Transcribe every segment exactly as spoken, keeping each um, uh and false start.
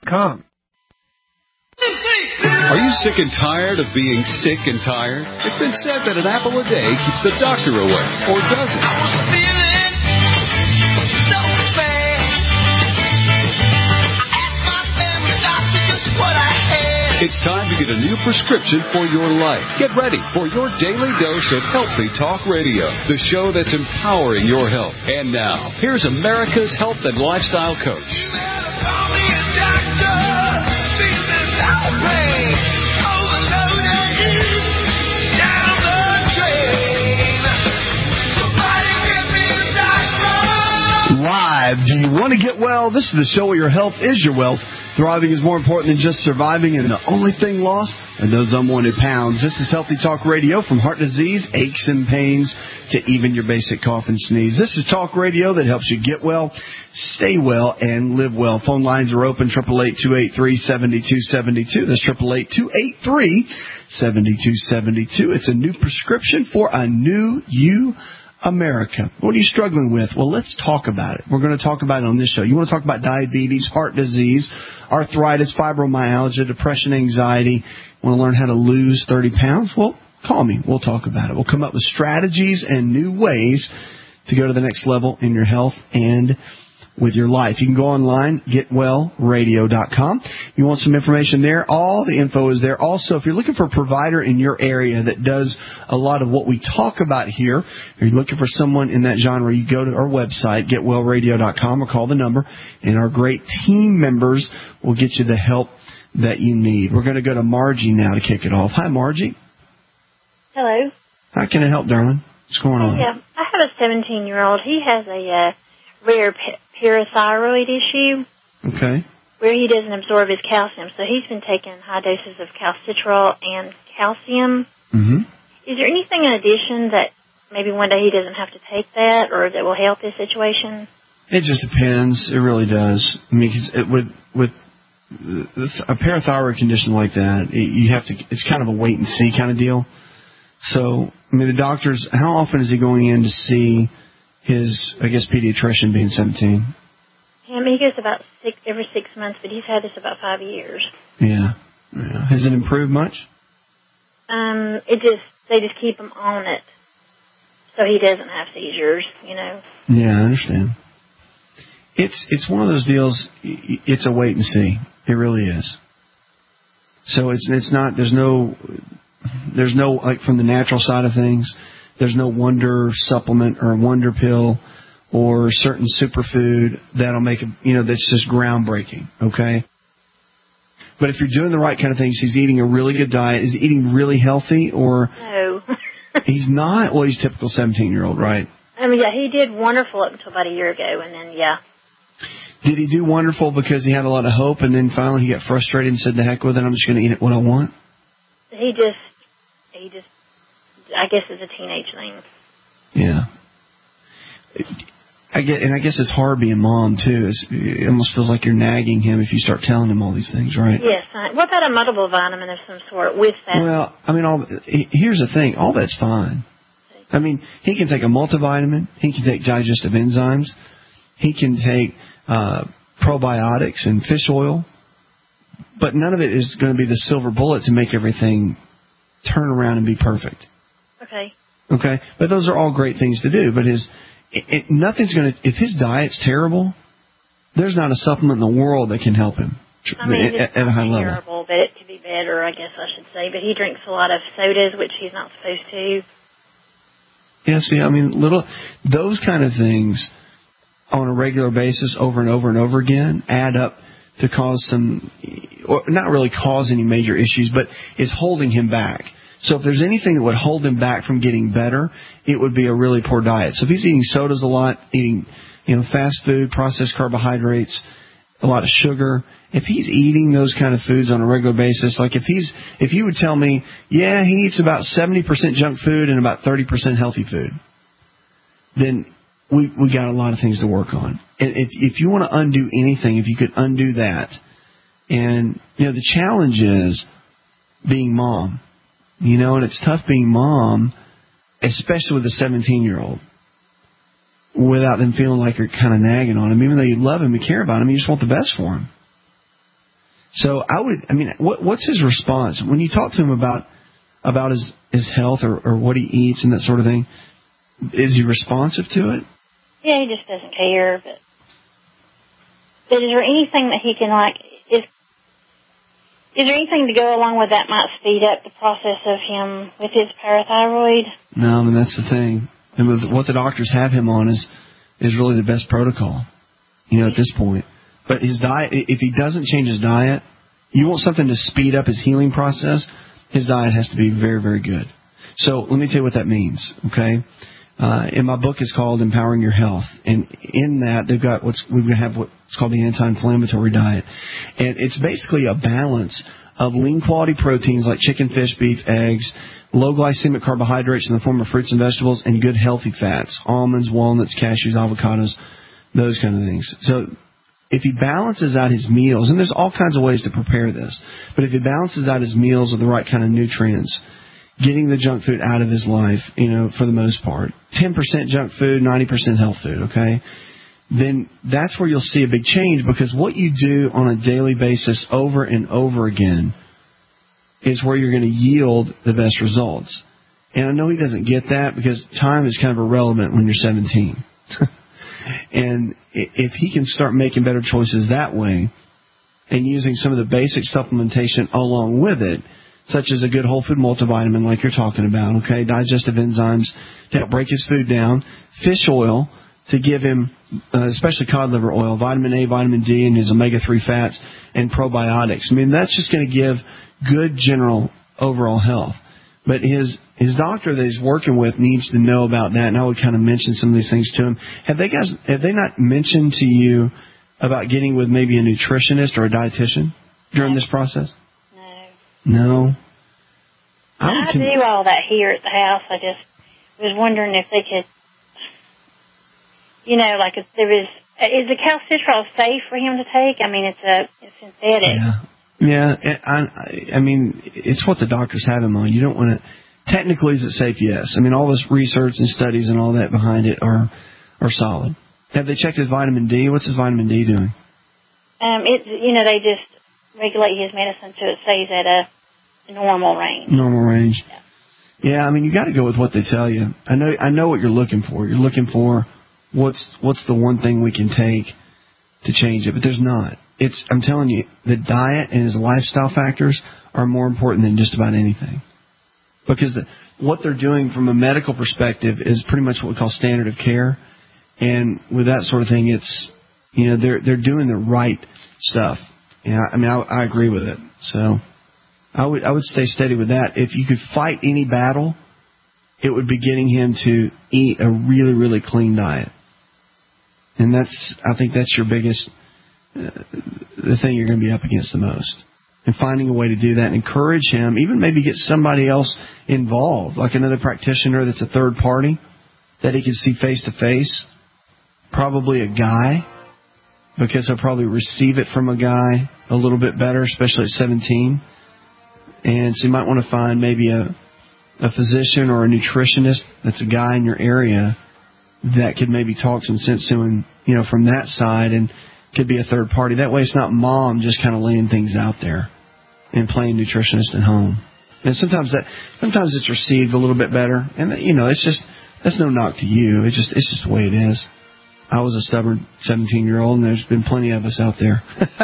com. Are you sick and tired of being sick and tired? It's been said that an apple a day keeps the doctor away, or does it? I was feeling so bad. I asked my family doctor just what I had. It's time to get a new prescription for your life. Get ready for your daily dose of Healthy Talk Radio, the show that's empowering your health. And now, here's America's health and lifestyle coach. Live. Do you want to get well? This is the show where your health is your wealth. Thriving is more important than just surviving, and the only thing lost are those unwanted pounds. This is Healthy Talk Radio, from heart disease, aches and pains, to even your basic cough and sneeze. This is talk radio that helps you get well, stay well, and live well. Phone lines are open, eight eight eight, two eight three, seven two seven two. That's eight eight eight, two eight three, seven two seven two. It's a new prescription for a new you, America. What are you struggling with? Well, let's talk about it. We're going to talk about it on this show. You want to talk about diabetes, heart disease, arthritis, fibromyalgia, depression, anxiety, want to learn how to lose thirty pounds? Well, call me. We'll talk about it. We'll come up with strategies and new ways to go to the next level in your health and with your life. You can go online, get well radio dot com. You want some information there? All the info is there. Also, if you're looking for a provider in your area that does a lot of what we talk about here, or you're looking for someone in that genre, you go to our website, get well radio dot com, or call the number, and our great team members will get you the help that you need. We're going to go to Margie now to kick it off. Hi, Margie. Hello. How can I help, darling? What's going on? Yeah, I have a seventeen-year-old. He has a uh, rare pa- parathyroid issue. Okay. Where he doesn't absorb his calcium. So he's been taking high doses of calcitrol and calcium. Mm-hmm. Is there anything in addition that maybe one day he doesn't have to take that, or that will help his situation? It just depends. It really does. I mean, 'cause it, with with a parathyroid condition like that, it, you have to. It's kind of a wait and see kind of deal. So, I mean, the doctors. How often is he going in to see his, I guess, pediatrician, being seventeen? Yeah, I mean, he goes about six every six months, but he's had this about five years. Yeah. yeah. Has it improved much? Um, it just they just keep him on it, so he doesn't have seizures. You know. Yeah, I understand. It's it's one of those deals. It's a wait and see. It really is. So it's it's not. There's no. There's no, like, from the natural side of things, there's no wonder supplement or wonder pill or certain superfood that'll make a, you know, that's just groundbreaking, okay? But if you're doing the right kind of things, he's eating a really good diet. Is he eating really healthy, or? No. He's not? Well, he's typical seventeen-year-old, right? I mean, yeah, he did wonderful up until about a year ago, and then, yeah. Did he do wonderful because he had a lot of hope, and then finally he got frustrated and said, the heck with it, I'm just going to eat it what I want? He just, he just, I guess it's a teenage thing. Yeah. I get, and I guess it's hard being mom, too. It's, it almost feels like you're nagging him if you start telling him all these things, right? Yes. I, what about a multiple vitamin of some sort with that? Well, I mean, all, here's the thing. All that's fine. I mean, he can take a multivitamin. He can take digestive enzymes. He can take uh, probiotics and fish oil. But none of it is going to be the silver bullet to make everything turn around and be perfect. Okay. Okay? But those are all great things to do. But his it, it, nothing's going to... If his diet's terrible, there's not a supplement in the world that can help him I mean, at, at a high level. It's terrible, but it could be better, I guess I should say. But he drinks a lot of sodas, which he's not supposed to. Yeah, see, I mean, little... Those kind of things on a regular basis over and over and over again add up to cause some, or not really cause any major issues, but is holding him back. So if there's anything that would hold him back from getting better, it would be a really poor diet. So if he's eating sodas a lot, eating, you know, fast food, processed carbohydrates, a lot of sugar, if he's eating those kind of foods on a regular basis, like if he's, if you would tell me, yeah, he eats about seventy percent junk food and about thirty percent healthy food, then we we got a lot of things to work on. And if if you want to undo anything, if you could undo that, and you know the challenge is being mom, you know, and it's tough being mom, especially with a seventeen-year-old, without them feeling like you're kind of nagging on him, even though you love him, you care about him, you just want the best for him. So I would, I mean, what, what's his response when you talk to him about about his his health or, or what he eats and that sort of thing? Is he responsive to it? Yeah, he just doesn't care. But, but is there anything that he can like? Is is there anything to go along with that might speed up the process of him with his parathyroid? No, I mean that's the thing. And with what the doctors have him on is is really the best protocol, you know, at this point. But his diet, if he doesn't change his diet, you want something to speed up his healing process, his diet has to be very, very good. So let me tell you what that means, okay? Uh, in my book, it's called Empowering Your Health. And in that, they've got what's, we have what's called the anti-inflammatory diet. And it's basically a balance of lean quality proteins like chicken, fish, beef, eggs, low glycemic carbohydrates in the form of fruits and vegetables, and good healthy fats, almonds, walnuts, cashews, avocados, those kind of things. So if he balances out his meals, and there's all kinds of ways to prepare this, but if he balances out his meals with the right kind of nutrients, getting the junk food out of his life, you know, for the most part, ten percent junk food, ninety percent health food, okay, then that's where you'll see a big change, because what you do on a daily basis over and over again is where you're going to yield the best results. And I know he doesn't get that because time is kind of irrelevant when you're seventeen. And if he can start making better choices that way and using some of the basic supplementation along with it, such as a good whole food multivitamin like you're talking about, okay, digestive enzymes to help break his food down, fish oil to give him, uh, especially cod liver oil, vitamin A, vitamin D, and his omega three fats, and probiotics. I mean, that's just going to give good general overall health. But his his doctor that he's working with needs to know about that, and I would kind of mention some of these things to him. Have they guys have they not mentioned to you about getting with maybe a nutritionist or a dietitian during this process? No. No. I, I con- do all that here at the house. I just was wondering if they could, you know, like if there was, is the calcitrol safe for him to take? I mean, it's a it's synthetic. Yeah. Yeah, I, I mean, it's what the doctors have him on. You don't want to. Technically, is it safe? Yes. I mean, all this research and studies and all that behind it are are solid. Have they checked his vitamin D? What's his vitamin D doing? Um, it you know they just regulate his medicine so it stays at a normal range. Normal range. Yeah. Yeah, I mean, you got to go with what they tell you. I know, I know what you're looking for. You're looking for what's what's the one thing we can take to change it, but there's not. It's, I'm telling you, the diet and his lifestyle factors are more important than just about anything. Because the, what they're doing from a medical perspective is pretty much what we call standard of care. And with that sort of thing, it's, you know, they're they're doing the right stuff. Yeah, I mean, I, I agree with it. So I would I would stay steady with that. If you could fight any battle, it would be getting him to eat a really, really clean diet. And that's, I think that's your biggest, uh, the thing you're going to be up against the most. And finding a way to do that and encourage him, even maybe get somebody else involved, like another practitioner that's a third party that he can see face to face. Probably a guy, because he'll probably receive it from a guy a little bit better, especially at seventeen. And so you might want to find maybe a, a physician or a nutritionist that's a guy in your area that could maybe talk some sense to him, you know, from that side, and could be a third party. That way it's not mom just kind of laying things out there and playing nutritionist at home. And sometimes that, sometimes it's received a little bit better. And, you know, it's just, that's no knock to you. It just, it's just the way it is. I was a stubborn seventeen-year-old, and there's been plenty of us out there.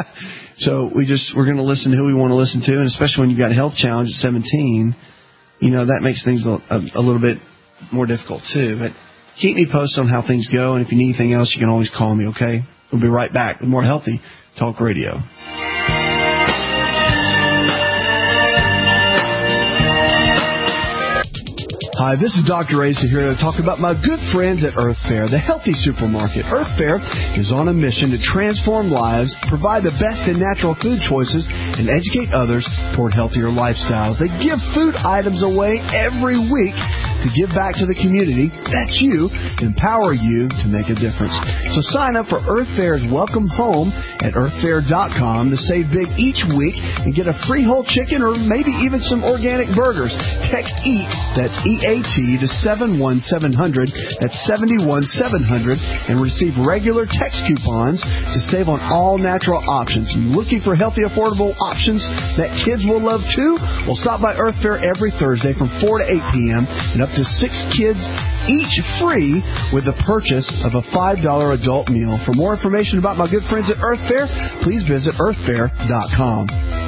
So we just, we're going to listen to who we want to listen to, and especially when you've got a health challenge at seventeen, you know, that makes things a, a, a little bit more difficult too. But keep me posted on how things go, and if you need anything else, you can always call me, okay? We'll be right back with more Healthy Talk Radio. Hi, this is Doctor Asa here to talk about my good friends at Earth Fare, the healthy supermarket. Earth Fare is on a mission to transform lives, provide the best in natural food choices, and educate others toward healthier lifestyles. They give food items away every week to give back to the community. That's you. Empower you to make a difference. So sign up for Earth Fair's Welcome Home at earth fair dot com to save big each week and get a free whole chicken or maybe even some organic burgers. Text EAT, that's E A T, to seven one seven zero zero, that's seven one seven zero zero, and receive regular text coupons to save on all natural options. You looking for healthy, affordable options that kids will love too? Well, stop by Earth Fair every Thursday from four to eight p.m. and up to six kids each free with the purchase of a five dollar adult meal. For more information about my good friends at Earth Fair, please visit earth fair dot com.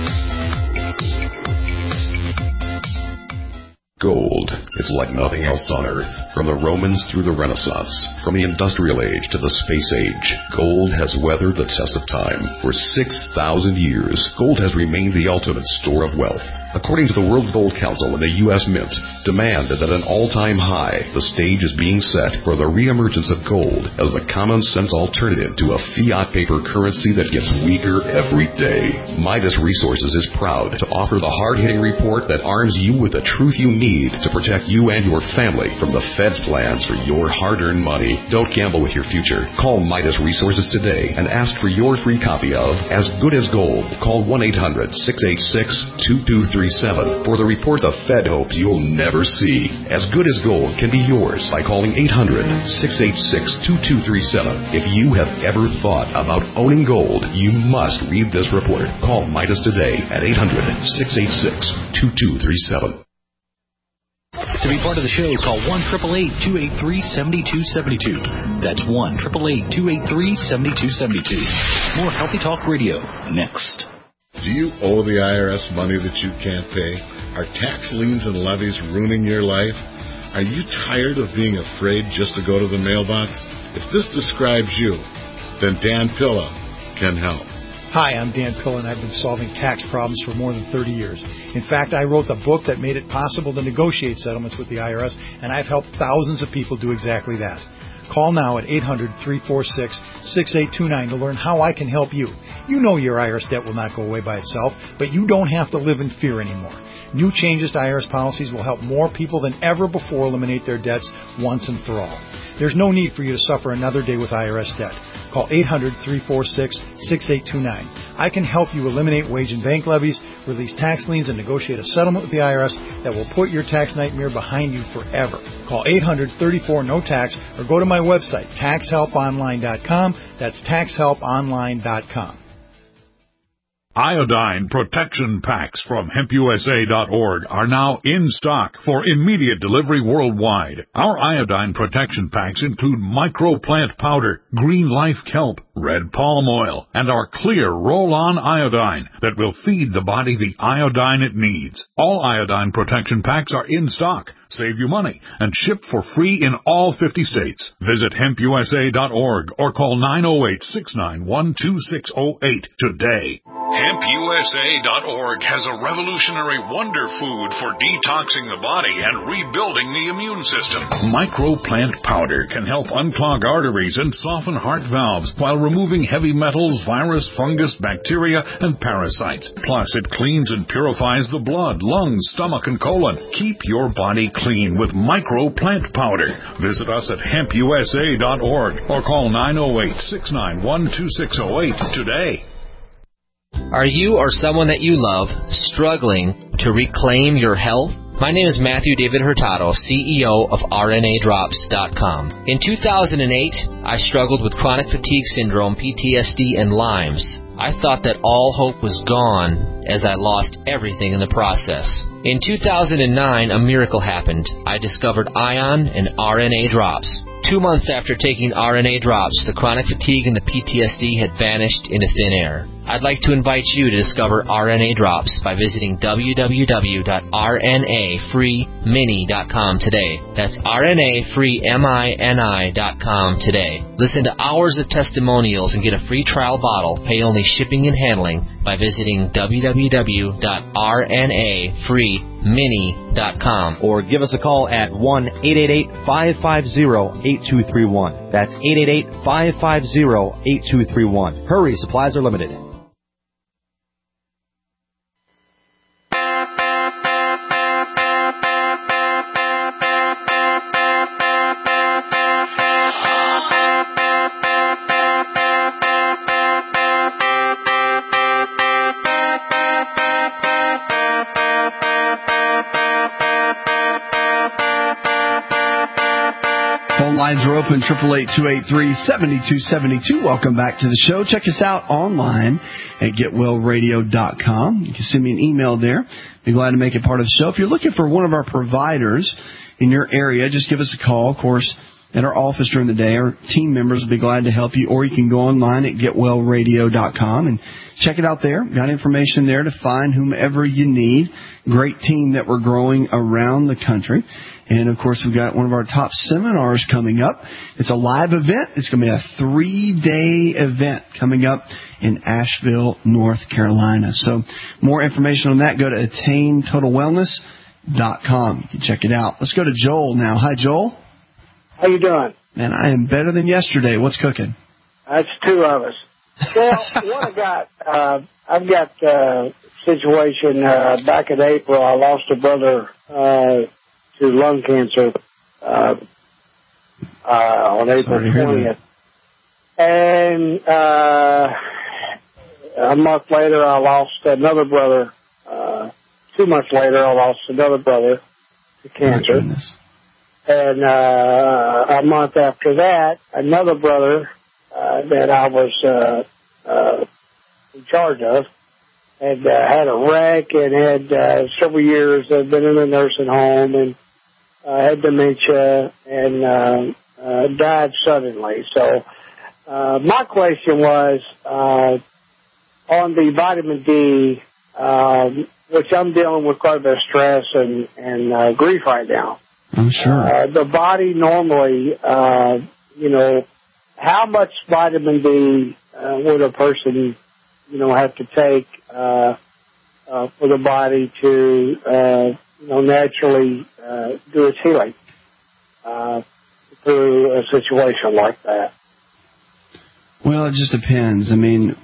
Gold is like nothing else on Earth. From the Romans through the Renaissance, from the Industrial Age to the Space Age, gold has weathered the test of time. For six thousand years, gold has remained the ultimate store of wealth. According to the World Gold Council and the U S Mint, demand is at an all-time high. The stage is being set for the reemergence of gold as the common-sense alternative to a fiat paper currency that gets weaker every day. Midas Resources is proud to offer the hard-hitting report that arms you with the truth you need to protect you and your family from the Fed's plans for your hard-earned money. Don't gamble with your future. Call Midas Resources today and ask for your free copy of As Good as Gold. Call one eight hundred six eight six two two three seven for the report the Fed hopes you'll never see. As Good as Gold can be yours by calling eight hundred six eight six two two three seven. If you have ever thought about owning gold, you must read this report. Call Midas today at eight hundred six eight six two two three seven. To be part of the show, call one eight eight eight, two eight three, seven two seven two. That's one eight eight eight, two eight three, seven two seven two. More Healthy Talk Radio next. Do you owe the I R S money that you can't pay? Are tax liens and levies ruining your life? Are you tired of being afraid just to go to the mailbox? If this describes you, then Dan Pilla can help. Hi, I'm Dan Pilla, and I've been solving tax problems for more than thirty years. In fact, I wrote the book that made it possible to negotiate settlements with the I R S, and I've helped thousands of people do exactly that. Call now at eight hundred, three four six, six eight two nine to learn how I can help you. You know your I R S debt will not go away by itself, but you don't have to live in fear anymore. New changes to I R S policies will help more people than ever before eliminate their debts once and for all. There's no need for you to suffer another day with I R S debt. Call eight hundred, three four six, six eight two nine. I can help you eliminate wage and bank levies, release tax liens, and negotiate a settlement with the I R S that will put your tax nightmare behind you forever. Call eight hundred, thirty-four, no tax or go to my website, tax help online dot com. That's tax help online dot com. Iodine protection packs from hemp U S A dot org are now in stock for immediate delivery worldwide. Our iodine protection packs include microplant powder, green life kelp, red palm oil, and our clear roll-on iodine that will feed the body the iodine it needs. All iodine protection packs are in stock, save you money, and ship for free in all fifty states. Visit hemp U S A dot org or call nine oh eight, six nine one, two six oh eight today. hemp U S A dot org has a revolutionary wonder food for detoxing the body and rebuilding the immune system. Microplant powder can help unclog arteries and soften heart valves while removing heavy metals, virus, fungus, bacteria, and parasites. Plus, it cleans and purifies the blood, lungs, stomach, and colon. Keep your body clean with Microplant powder. Visit us at hemp U S A dot org or call nine oh eight, six nine one, two six oh eight today. Are you or someone that you love struggling to reclaim your health? My name is Matthew David Hurtado, C E O of R N A drops dot com. In two thousand eight, I struggled with chronic fatigue syndrome, P T S D, and Lyme's. I thought that all hope was gone as I lost everything in the process. In two thousand nine, a miracle happened. I discovered Ion and R N A drops. Two months after taking R N A drops, the chronic fatigue and the P T S D had vanished into thin air. I'd like to invite you to discover R N A drops by visiting w w w dot r n a free mini dot com today. That's r n a free mini dot com today. Listen to hours of testimonials and get a free trial bottle. Pay only shipping and handling by visiting w w w dot r n a free mini dot com. Or give us a call at one eight eight eight, five five zero, eight two three one. That's eight eight eight, five five zero, eight two three one. Hurry, supplies are limited. are open, eight eight eight, two eight three, seven two seven two. Welcome back to the show. Check us out online at get well radio dot com. You can send me an email there. Be glad to make it part of the show. If you're looking for one of our providers in your area, just give us a call. Of course, at our office during the day, our team members will be glad to help you, or you can go online at get well radio dot com and check it out there. Got information there to find whomever you need. Great team that we're growing around the country. And, of course, we've got one of our top seminars coming up. It's a live event. It's going to be a three-day event coming up in Asheville, North Carolina. So more information on that, go to attain total wellness dot com. You can check it out. Let's go to Joel now. Hi, Joel. How you doing? Man, I am better than yesterday. What's cooking? That's two of us. Well, what I got, uh, I've got a situation uh, back in April. I lost a brother uh, to lung cancer uh, uh, on April twentieth. And uh, a month later, I lost another brother. Uh, two months later, I lost another brother to cancer. Oh, and uh, a month after that, another brother uh, that I was uh, uh, in charge of had uh, had a wreck and had uh, several years had been in a nursing home and uh, had dementia and uh, uh, died suddenly. So uh, my question was uh, on the vitamin D, um, which I'm dealing with quite a bit of stress and, and uh, grief right now. I'm sure. Uh, the body normally, uh, you know, how much vitamin D uh, would a person, you know, have to take uh, uh, for the body to, uh, you know, naturally uh, do its healing uh, through a situation like that? Well, it just depends. I mean,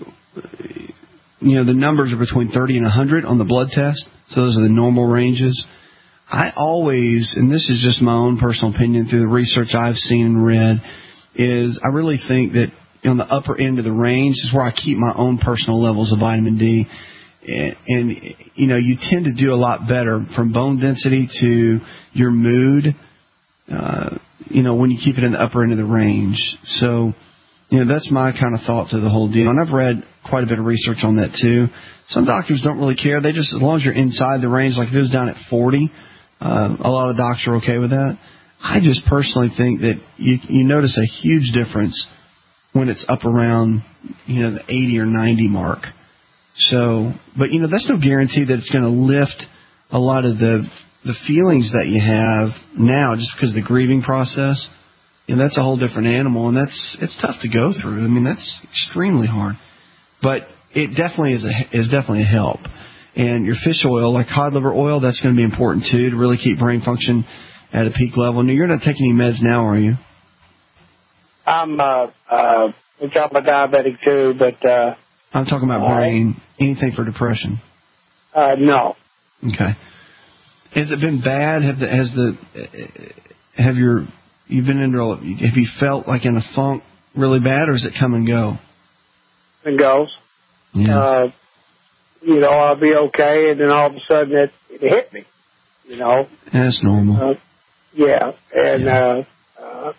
you know, the numbers are between thirty and one hundred on the blood test, so those are the normal ranges. I always, and this is just my own personal opinion through the research I've seen and read, is I really think that on the upper end of the range is where I keep my own personal levels of vitamin D. And, and you know, you tend to do a lot better from bone density to your mood, uh, you know, when you keep it in the upper end of the range. So, you know, that's my kind of thought to the whole deal. And I've read quite a bit of research on that, too. Some doctors don't really care. They just, as long as you're inside the range, like if it was down at forty, Uh, a lot of docs are okay with that. I just personally think that you, you notice a huge difference when it's up around, you know, the eighty or ninety mark. So, but, you know, that's no guarantee that it's going to lift a lot of the the feelings that you have now just because of the grieving process. You know, that's a whole different animal, and that's it's tough to go through. I mean, that's extremely hard. But it definitely is a, is definitely a help. And your fish oil, like cod liver oil, that's going to be important, too, to really keep brain function at a peak level. And you're not taking any meds now, are you? I'm, uh, uh, I'm a diabetic, too, but... Uh, I'm talking about brain. Uh, anything for depression? Uh, no. Okay. Has it been bad? Have the, has the, have your, you've been into, have you felt like in a funk really bad, or is it come and go? It goes. Yeah. Uh, you know, I'll be okay, and then all of a sudden it, it hit me, you know. That's normal. Uh, yeah, and yeah. Uh, uh,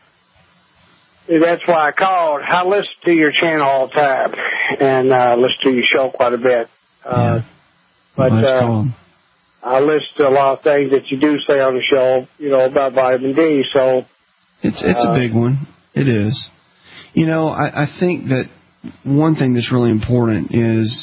that's why I called. I listen to your channel all the time, and uh, listen to your show quite a bit. Uh, yeah. But well, uh, I listen to a lot of things that you do say on the show, you know, about vitamin D, so... It's, it's uh, a big one. It is. You know, I, I think that one thing that's really important is...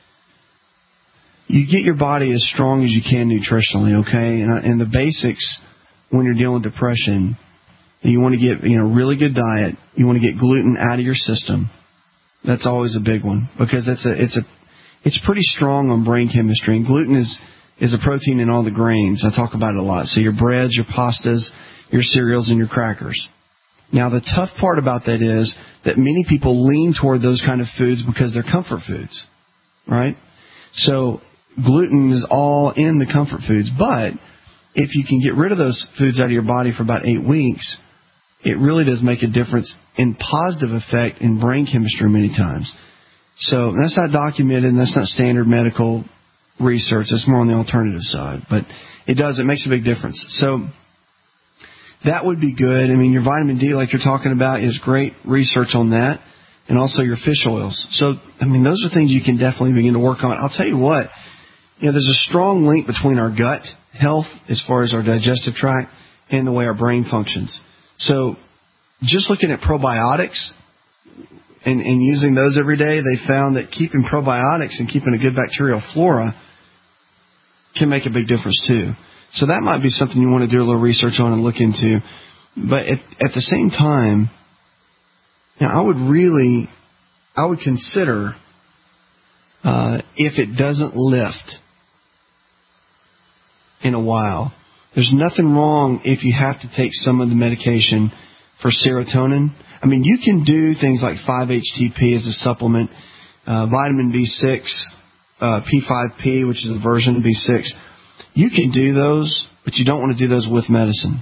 you get your body as strong as you can nutritionally, okay? And, and the basics when you're dealing with depression, you want to get, you know, really good diet. You want to get gluten out of your system. That's always a big one because it's a it's a it's pretty strong on brain chemistry. And gluten is is a protein in all the grains. I talk about it a lot. So your breads, your pastas, your cereals, and your crackers. Now the tough part about that is that many people lean toward those kind of foods because they're comfort foods, right? So gluten is all in the comfort foods, but if you can get rid of those foods out of your body for about eight weeks, it really does make a difference in positive effect in brain chemistry many times. So that's not documented, and that's not standard medical research. That's more on the alternative side, but it does. It makes a big difference. So that would be good. I mean, your vitamin D, like you're talking about, is great research on that, and also your fish oils. So, I mean, those are things you can definitely begin to work on. I'll tell you what, you know, there's a strong link between our gut health as far as our digestive tract and the way our brain functions. So just looking at probiotics and, and using those every day, they found that keeping probiotics and keeping a good bacterial flora can make a big difference too. So that might be something you want to do a little research on and look into. But at, at the same time, you know, I would really, I would consider uh, if it doesn't lift in a while, there's nothing wrong if you have to take some of the medication for serotonin. I mean, you can do things like five H T P as a supplement, uh, vitamin B six, uh, P five P, which is a version of B six. You can do those, but you don't want to do those with medicine.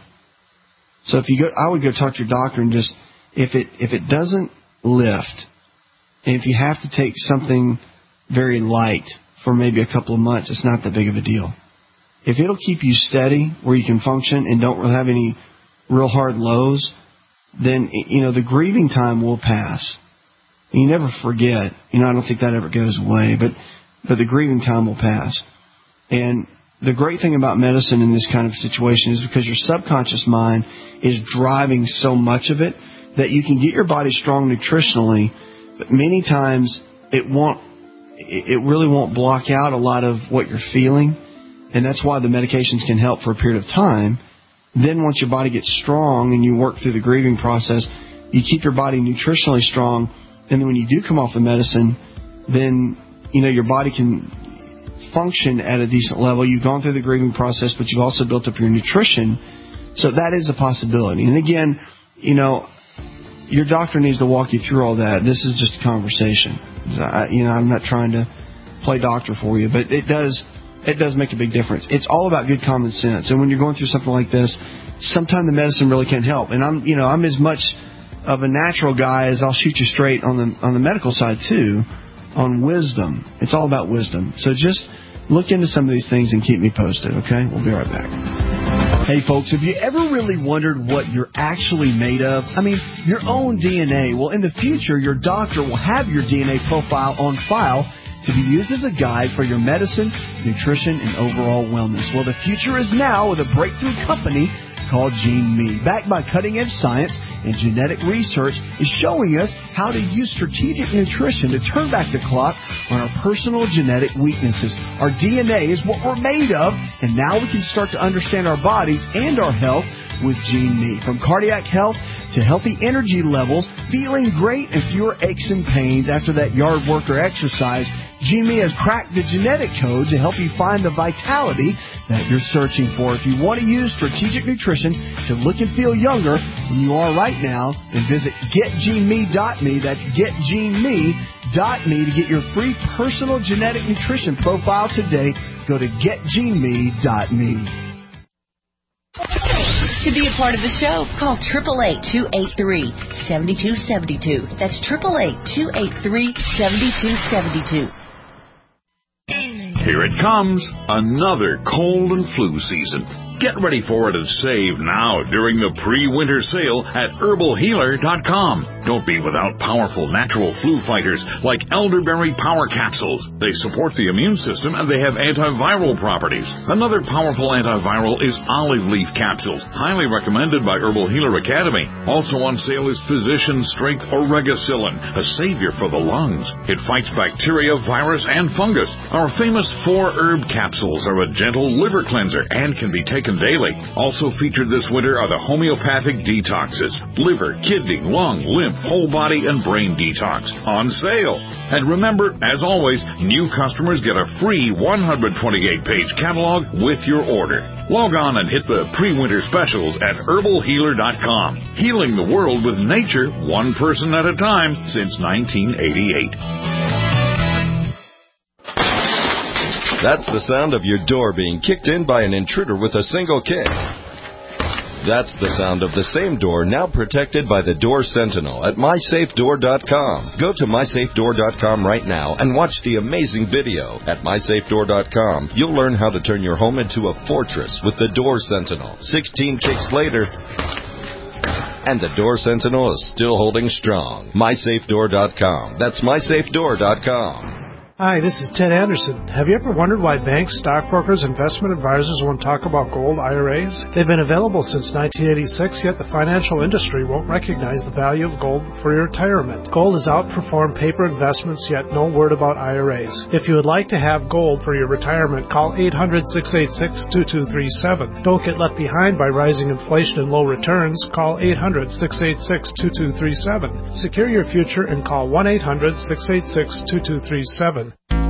So if you go, I would go talk to your doctor and just, if it if it doesn't lift, and if you have to take something very light for maybe a couple of months, it's not that big of a deal. If it'll keep you steady where you can function and don't have any real hard lows, then, you know, the grieving time will pass. And you never forget. You know, I don't think that ever goes away, but, but the grieving time will pass. And the great thing about medicine in this kind of situation is because your subconscious mind is driving so much of it that you can get your body strong nutritionally, but many times it won't, it really won't block out a lot of what you're feeling. And that's why the medications can help for a period of time. Then once your body gets strong and you work through the grieving process, you keep your body nutritionally strong. And then when you do come off the medicine, then, you know, your body can function at a decent level. You've gone through the grieving process, but you've also built up your nutrition. So that is a possibility. And again, you know, your doctor needs to walk you through all that. This is just a conversation. I, you know, I'm not trying to play doctor for you, but it does... It does make a big difference. It's all about good common sense. And when you're going through something like this, sometimes the medicine really can't help. And I'm, you know, I'm as much of a natural guy as I'll shoot you straight on the on the medical side too, on wisdom. It's all about wisdom. So just look into some of these things and keep me posted, okay? We'll be right back. Hey folks, have you ever really wondered what you're actually made of? I mean, your own D N A. Well, in the future, your doctor will have your D N A profile on file to be used as a guide for your medicine, nutrition, and overall wellness. Well, the future is now with a breakthrough company called GeneMe. Backed by cutting-edge science and genetic research, is showing us how to use strategic nutrition to turn back the clock on our personal genetic weaknesses. Our D N A is what we're made of, and now we can start to understand our bodies and our health with GeneMe. From cardiac health to healthy energy levels, feeling great and fewer aches and pains after that yard work or exercise, GeneMe has cracked the genetic code to help you find the vitality that you're searching for. If you want to use strategic nutrition to look and feel younger than you are right now, then visit get gene me dot me. That's get gene me dot me to get your free personal genetic nutrition profile today. Go to get gene me dot me. To be a part of the show, call eight eight eight, two eight three, seven two seven two. That's eight eight eight, two eight three, seven two seven two. Here it comes, another cold and flu season. Get ready for it and save now during the pre-winter sale at herbal healer dot com. Don't be without powerful natural flu fighters like elderberry power capsules. They support the immune system and they have antiviral properties. Another powerful antiviral is olive leaf capsules, highly recommended by Herbal Healer Academy. Also on sale is Physician Strength Oregacillin, a savior for the lungs. It fights bacteria, virus, and fungus. Our famous four herb capsules are a gentle liver cleanser and can be taken daily. Also featured this winter are the homeopathic detoxes, liver, kidney, lung, lymph, whole body, and brain detox on sale. And remember, as always, new customers get a free one hundred twenty-eight page catalog with your order. Log on and hit the pre-winter specials at herbal healer dot com. Healing the world with nature, one person at a time, since nineteen eighty-eight. That's the sound of your door being kicked in by an intruder with a single kick. That's the sound of the same door now protected by the Door Sentinel at my safe door dot com. Go to my safe door dot com right now and watch the amazing video. At my safe door dot com, you'll learn how to turn your home into a fortress with the Door Sentinel. sixteen kicks later, and the Door Sentinel is still holding strong. my safe door dot com. That's my safe door dot com. Hi, this is Ted Anderson. Have you ever wondered why banks, stockbrokers, investment advisors won't talk about gold I R As? They've been available since nineteen eighty-six, yet the financial industry won't recognize the value of gold for your retirement. Gold has outperformed paper investments, yet no word about I R As. If you would like to have gold for your retirement, call eight hundred, six eight six, two two three seven. Don't get left behind by rising inflation and low returns. Call eight hundred, six eight six, two two three seven. Secure your future and call one eight hundred, six eight six, two two three seven.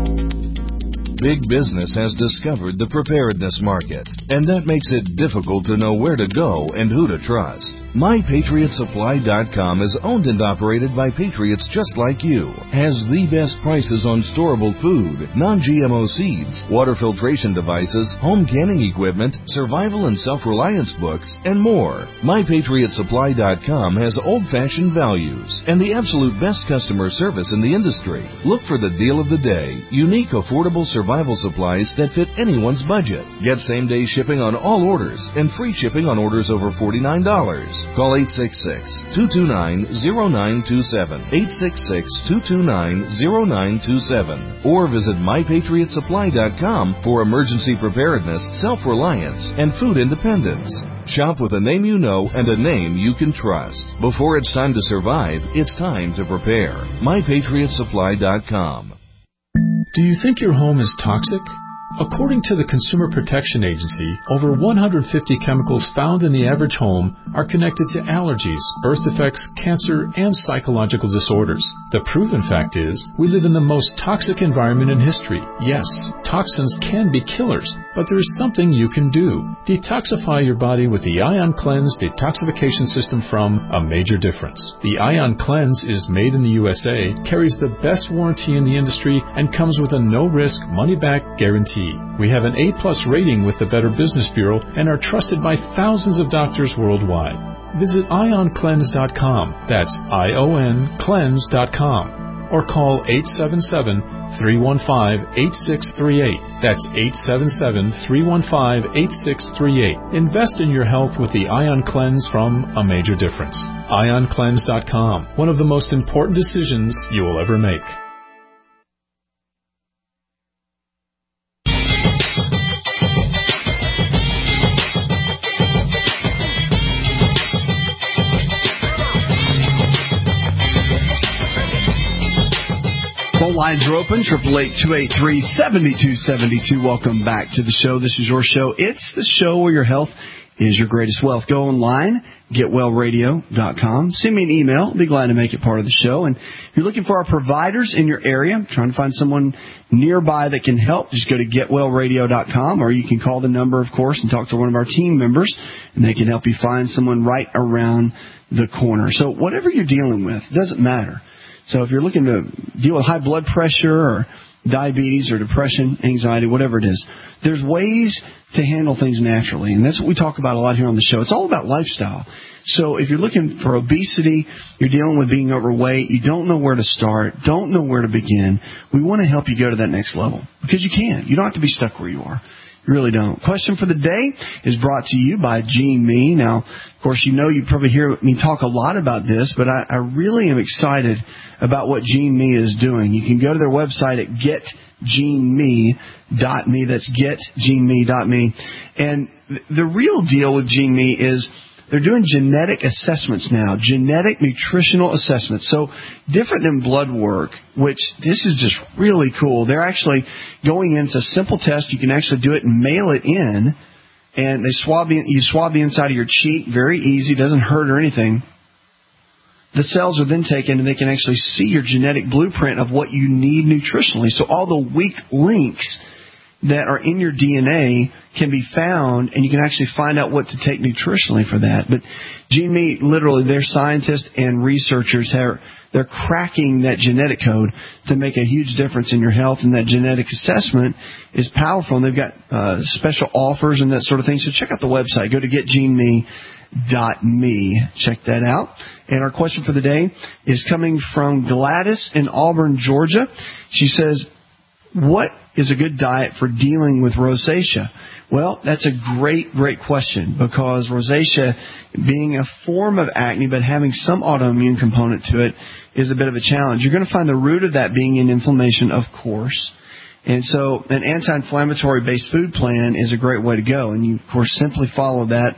Big business has discovered the preparedness market, and that makes it difficult to know where to go and who to trust. my patriot supply dot com is owned and operated by patriots just like you, has the best prices on storable food, non-G M O seeds, water filtration devices, home canning equipment, survival and self-reliance books, and more. my patriot supply dot com has old-fashioned values and the absolute best customer service in the industry. Look for the deal of the day, unique, affordable survival supplies that fit anyone's budget. Get same-day shipping on all orders and free shipping on orders over forty-nine dollars. Call eight six six, two two nine, zero nine two seven, eight six six, two two nine, zero nine two seven, or visit my patriot supply dot com for emergency preparedness, self-reliance, and food independence. Shop with a name you know and a name you can trust. Before it's time to survive, it's time to prepare. my patriot supply dot com. Do you think your home is toxic? According to the Consumer Protection Agency, over one hundred fifty chemicals found in the average home are connected to allergies, birth defects, cancer, and psychological disorders. The proven fact is, we live in the most toxic environment in history. Yes, toxins can be killers, but there is something you can do. Detoxify your body with the Ion Cleanse Detoxification System from A Major Difference. The Ion Cleanse is made in the U S A, carries the best warranty in the industry, and comes with a no-risk, money-back guarantee. We have an A plus rating with the Better Business Bureau and are trusted by thousands of doctors worldwide. Visit ion cleanse dot com. That's I O N cleanse dot com. Or call eight seven seven, three one five, eight six three eight. That's eight seven seven, three one five, eight six three eight. Invest in your health with the Ion Cleanse from A Major Difference. ion cleanse dot com. One of the most important decisions you will ever make. Phone lines are open, triple eight, two eight three, seven two seven two. Welcome back to the show. This is your show. It's the show where your health is your greatest wealth. Go online, get well radio dot com. Send me an email. I'll be glad to make it part of the show. And if you're looking for our providers in your area, trying to find someone nearby that can help, just go to get well radio dot com, or you can call the number, of course, and talk to one of our team members, and they can help you find someone right around the corner. So whatever you're dealing with, doesn't matter. So if you're looking to deal with high blood pressure or diabetes or depression, anxiety, whatever it is, there's ways to handle things naturally. And that's what we talk about a lot here on the show. It's all about lifestyle. So if you're looking for obesity, you're dealing with being overweight, you don't know where to start, don't know where to begin, we want to help you go to that next level. Because you can. You don't have to be stuck where you are. You really don't. Question for the day is brought to you by Gene Me. Now, of course, you know you probably hear me talk a lot about this, but I, I really am excited about what Gene Me is doing. You can go to their website at get gene me dot me. That's get gene me dot me. And the real deal with Gene Me is they're doing genetic assessments now, genetic nutritional assessments. So different than blood work, which this is just really cool. They're actually going into a simple test. You can actually do it and mail it in, and they swab the, you swab the inside of your cheek. Very easy, doesn't hurt or anything. The cells are then taken, and they can actually see your genetic blueprint of what you need nutritionally. So all the weak links that are in your D N A can be found, and you can actually find out what to take nutritionally for that. But Gene Me, literally, their scientists and researchers, have, they're cracking that genetic code to make a huge difference in your health, and that genetic assessment is powerful, and they've got uh, special offers and that sort of thing. So check out the website. Go to get gene me dot me. Check that out. And our question for the day is coming from Gladys in Auburn, Georgia. She says, what is a good diet for dealing with rosacea? Well, that's a great, great question, because rosacea, being a form of acne but having some autoimmune component to it, is a bit of a challenge. You're going to find the root of that being in inflammation, of course. And so an anti-inflammatory based food plan is a great way to go. And you, of course, simply follow that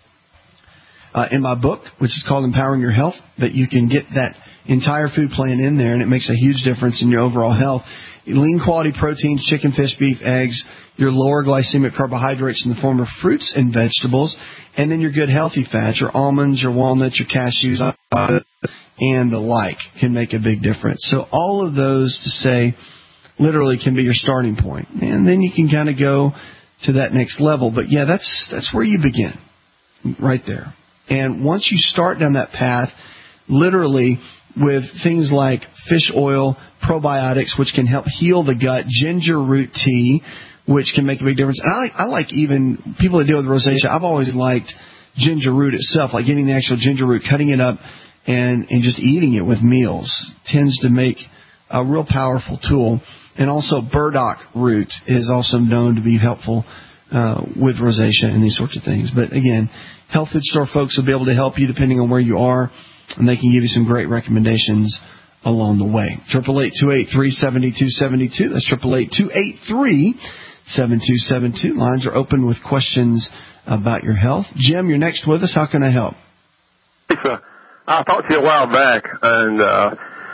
uh, in my book, which is called Empowering Your Health. But you can get that entire food plan in there, and it makes a huge difference in your overall health. Lean quality proteins, chicken, fish, beef, eggs, your lower glycemic carbohydrates in the form of fruits and vegetables, and then your good healthy fats, your almonds, your walnuts, your cashews, and the like can make a big difference. So all of those to say literally can be your starting point. And then you can kind of go to that next level. But yeah, that's that's where you begin, right there. And once you start down that path, literally with things like fish oil, probiotics, which can help heal the gut, ginger root tea, which can make a big difference. And I like, I like even people that deal with rosacea, I've always liked ginger root itself, like getting the actual ginger root, cutting it up, and, and just eating it with meals tends to make a real powerful tool. And also burdock root is also known to be helpful uh, with rosacea and these sorts of things. But again, health food store folks will be able to help you depending on where you are, and they can give you some great recommendations along the way. eight eight eight, two eight three, seven two seven two. That's eight eight eight, two eight three, seven two seven two. Lines are open with questions about your health. Jim, you're next with us. How can I help? Lisa, I talked to you a while back, and uh,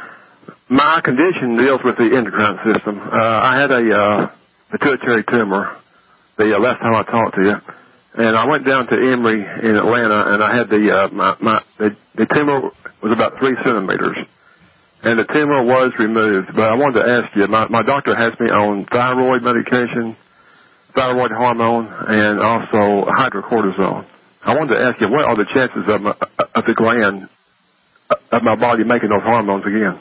my condition deals with the endocrine system. Uh, I had a uh, pituitary tumor the uh, last time I talked to you, and I went down to Emory in Atlanta, and I had the uh, my, my the, the tumor was about three centimeters, and the tumor was removed. But I wanted to ask you, my, my doctor has me on thyroid medication, thyroid hormone, and also hydrocortisone. I wanted to ask you, what are the chances of, my, of the gland of my body making those hormones again?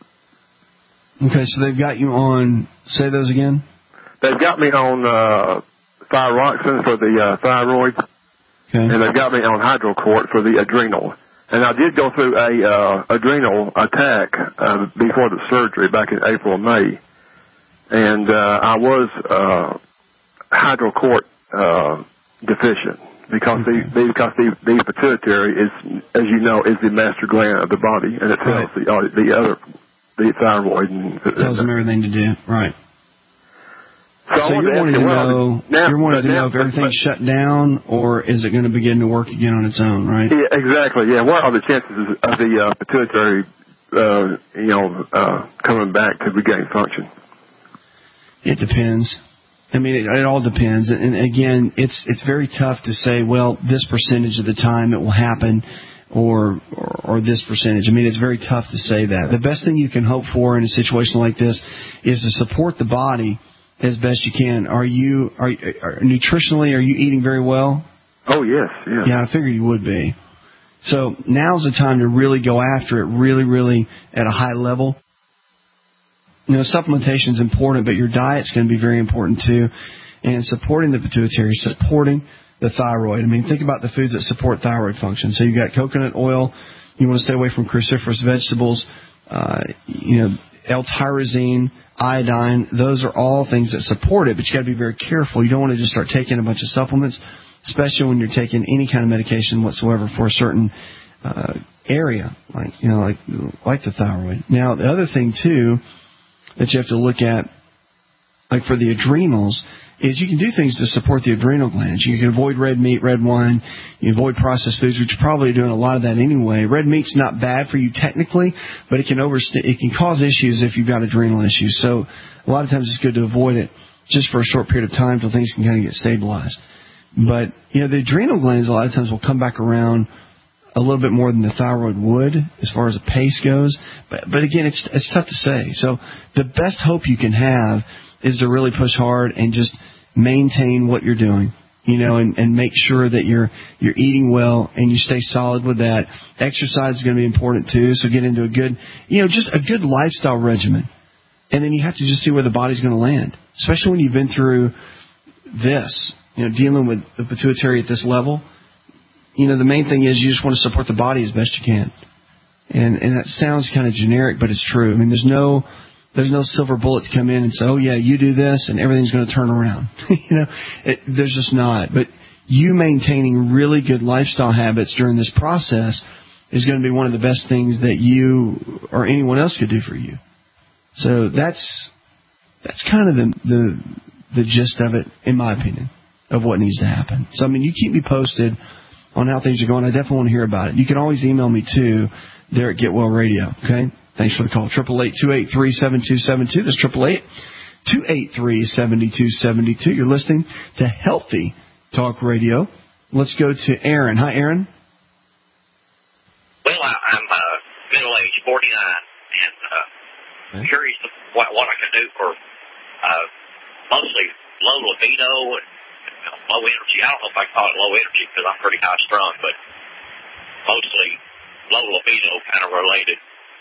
Okay, so they've got you on, say those again? They've got me on uh, thyroxine for the uh, thyroid, okay, and they've got me on hydrocort for the adrenal. And I did go through a uh, adrenal attack uh, before the surgery back in April or May, and uh, I was uh, hydrocort uh, deficient because the because the, the pituitary is, as you know, is the master gland of the body, and it tells right. the uh, the other. The thyroid. And, tells them everything to do. Right. So, so you're wanting to know, now, you're wanting to know if everything's but, shut down, or is it going to begin to work again on its own, right? Yeah, exactly. Yeah. What are the chances of the uh, pituitary, uh, you know, uh, coming back to regain function? It depends. I mean, it, it all depends. And again, it's it's very tough to say, well, this percentage of the time it will happen. Or, or or this percentage. I mean, it's very tough to say that. The best thing you can hope for in a situation like this is to support the body as best you can. Are you are, are nutritionally? Are you eating very well? Oh yes, yes. Yeah, I figured you would be. So now's the time to really go after it, really, really at a high level. You know, supplementation is important, but your diet's going to be very important too. And supporting the pituitary, supporting the thyroid. I mean, think about the foods that support thyroid function. So you've got coconut oil. You want to stay away from cruciferous vegetables. Uh, you know, L-tyrosine, iodine. Those are all things that support it, but you got to be very careful. You don't want to just start taking a bunch of supplements, especially when you're taking any kind of medication whatsoever for a certain uh, area, like you know, like like the thyroid. Now, the other thing too that you have to look at, like for the adrenals, is you can do things to support the adrenal glands. You can avoid red meat, red wine. You avoid processed foods, which you're probably doing a lot of that anyway. Red meat's not bad for you technically, but it can overst- it can cause issues if you've got adrenal issues. So a lot of times it's good to avoid it just for a short period of time until things can kind of get stabilized. But, you know, the adrenal glands a lot of times will come back around a little bit more than the thyroid would as far as the pace goes. But, but again, it's, it's tough to say. So the best hope you can have is to really push hard and just maintain what you're doing, you know, and, and make sure that you're you're eating well and you stay solid with that. Exercise is going to be important too, so get into a good, you know, just a good lifestyle regimen. And then you have to just see where the body's going to land, especially when you've been through this, you know, dealing with the pituitary at this level. you know, the main thing is you just want to support the body as best you can. And and that sounds kind of generic, but it's true. I mean, there's no there's no silver bullet to come in and say, oh, yeah, you do this and everything's going to turn around. you know, it, there's just not. But you maintaining really good lifestyle habits during this process is going to be one of the best things that you or anyone else could do for you. So that's that's kind of the the, the gist of it, in my opinion, of what needs to happen. So, I mean, you keep me posted on how things are going. I definitely want to hear about it. You can always email me, too, there at Get Well Radio, okay? Thanks for the call. eight eight eight, two eight three, seven two seven two. That's eight eight eight, two eight three, seven two seven two. You're listening to Healthy Talk Radio. Let's go to Aaron. Hi, Aaron. Well, I, I'm uh, middle-aged, forty-nine, and uh, okay. curious what, what I can do for uh, mostly low libido and you know, low energy. I don't know if I call it low energy because I'm pretty high-strung, but mostly low libido kind of related.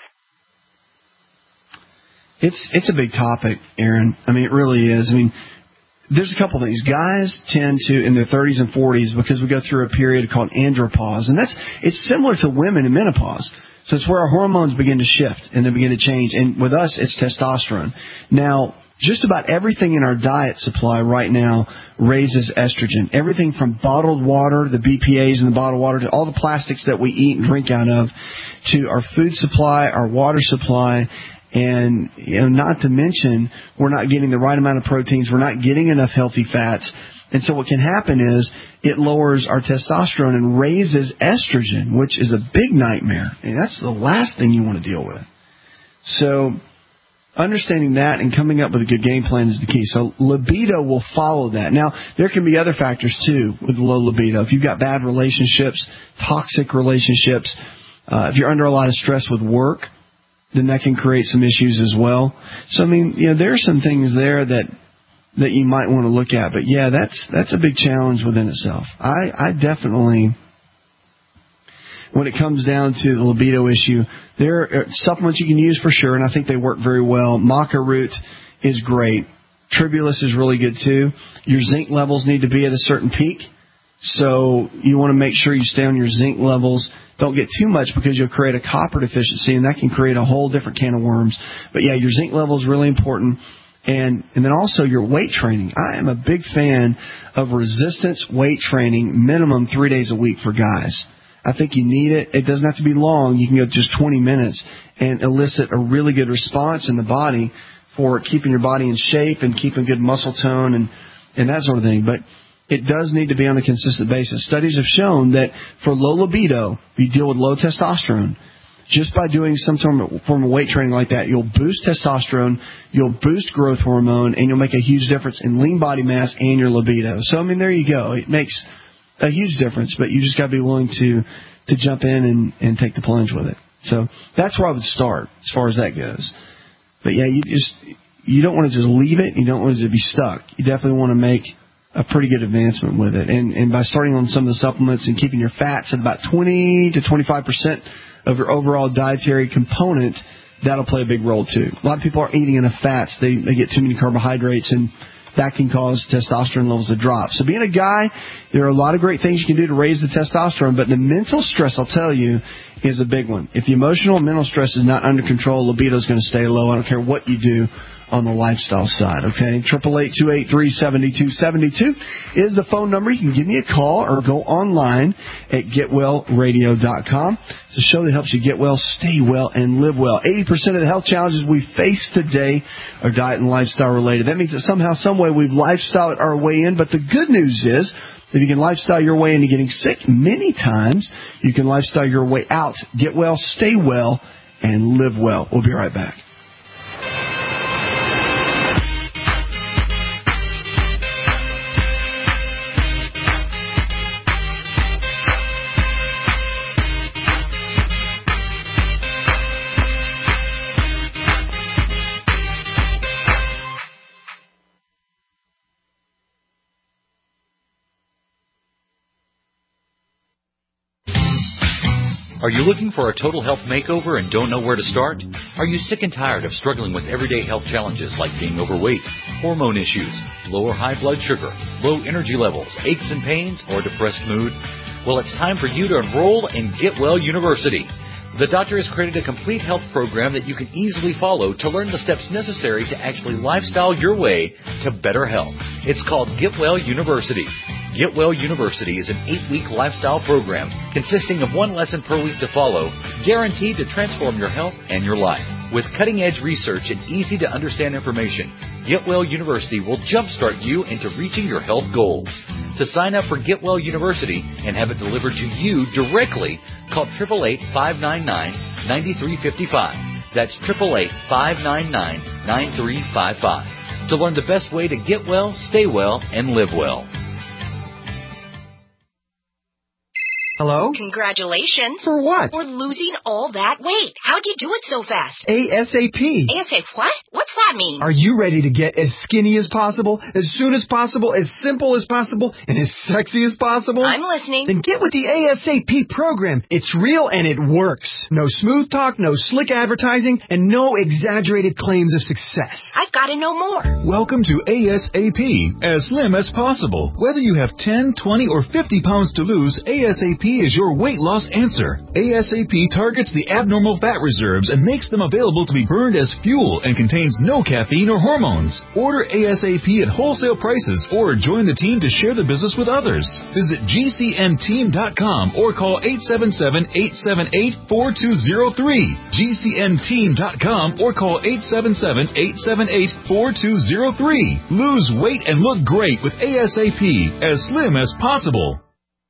It's it's a big topic, Aaron. I mean, it really is. I mean, there's a couple things. Guys tend to, in their thirties and forties, because we go through a period called andropause, and that's it's similar to women in menopause. So it's where our hormones begin to shift and they begin to change. And with us, it's testosterone. Now, just about everything in our diet supply right now raises estrogen. Everything from bottled water, the B P As in the bottled water, to all the plastics that we eat and drink out of, to our food supply, our water supply. And, you know, not to mention, we're not getting the right amount of proteins. We're not getting enough healthy fats. And so what can happen is it lowers our testosterone and raises estrogen, which is a big nightmare. And that's the last thing you want to deal with. So understanding that and coming up with a good game plan is the key. So libido will follow that. Now, there can be other factors, too, with low libido. If you've got bad relationships, toxic relationships, uh, if you're under a lot of stress with work, then that can create some issues as well. So, I mean, you know, there are some things there that that you might want to look at. But, yeah, that's that's a big challenge within itself. I, I definitely, when it comes down to the libido issue, there are supplements you can use for sure, and I think they work very well. Maca root is great. Tribulus is really good, too. Your zinc levels need to be at a certain peak. So you want to make sure you stay on your zinc levels. Don't get too much because you'll create a copper deficiency, and that can create a whole different can of worms. But, yeah, your zinc level is really important. And and then also your weight training. I am a big fan of resistance weight training, minimum three days a week for guys. I think you need it. It doesn't have to be long. You can go just twenty minutes and elicit a really good response in the body for keeping your body in shape and keeping good muscle tone and, and that sort of thing. But it does need to be on a consistent basis. Studies have shown that for low libido, you deal with low testosterone. Just by doing some form of weight training like that, you'll boost testosterone, you'll boost growth hormone, and you'll make a huge difference in lean body mass and your libido. So, I mean, there you go. It makes a huge difference, but you just got to be willing to, to jump in and, and take the plunge with it. So that's where I would start as far as that goes. But, yeah, you just you don't want to just leave it. You don't want it to be stuck. You definitely want to make a pretty good advancement with it. And, and by starting on some of the supplements and keeping your fats at about twenty to twenty-five percent of your overall dietary component, that'll play a big role too. A lot of people aren't eating enough fats. They, they get too many carbohydrates, and that can cause testosterone levels to drop. So being a guy, there are a lot of great things you can do to raise the testosterone, but the mental stress, I'll tell you, is a big one. If the emotional and mental stress is not under control, libido is going to stay low. I don't care what you do on the lifestyle side, okay? eight eight eight, two eight three, seven two seven two is the phone number. You can give me a call or go online at get well radio dot com. It's a show that helps you get well, stay well, and live well. eighty percent of the health challenges we face today are diet and lifestyle related. That means that somehow, some way, we've lifestyled our way in, but the good news is if you can lifestyle your way into getting sick, many times you can lifestyle your way out. Get well, stay well, and live well. We'll be right back. Are you looking for a total health makeover and don't know where to start? Are you sick and tired of struggling with everyday health challenges like being overweight, hormone issues, low or high blood sugar, low energy levels, aches and pains, or depressed mood? Well, it's time for you to enroll in Get Well University. The doctor has created a complete health program that you can easily follow to learn the steps necessary to actually lifestyle your way to better health. It's called Get Well University. Get Well University is an eight-week lifestyle program consisting of one lesson per week to follow, guaranteed to transform your health and your life. With cutting-edge research and easy-to-understand information, Get Well University will jumpstart you into reaching your health goals. To sign up for Get Well University and have it delivered to you directly, call eight eight eight, five nine nine, nine three five five. That's eight eight eight, five nine nine, nine three five five. To learn the best way to get well, stay well, and live well. Hello? Congratulations. For what? For losing all that weight. How'd you do it so fast? ASAP. ASAP what? What's that mean? Are you ready to get as skinny as possible, as soon as possible, as simple as possible, and as sexy as possible? I'm listening. Then get with the ASAP program. It's real and it works. No smooth talk, no slick advertising, and no exaggerated claims of success. I've got to know more. Welcome to ASAP, as slim as possible. Whether you have ten, twenty, or fifty pounds to lose, ASAP is your weight loss answer. ASAP targets the abnormal fat reserves and makes them available to be burned as fuel and contains no caffeine or hormones. Order ASAP at wholesale prices or join the team to share the business with others. Visit G C N team dot com or call eight seven seven, eight seven eight, four two zero three. G C N team dot com or call eight seven seven, eight seven eight, four two zero three. Lose weight and look great with ASAP, as slim as possible.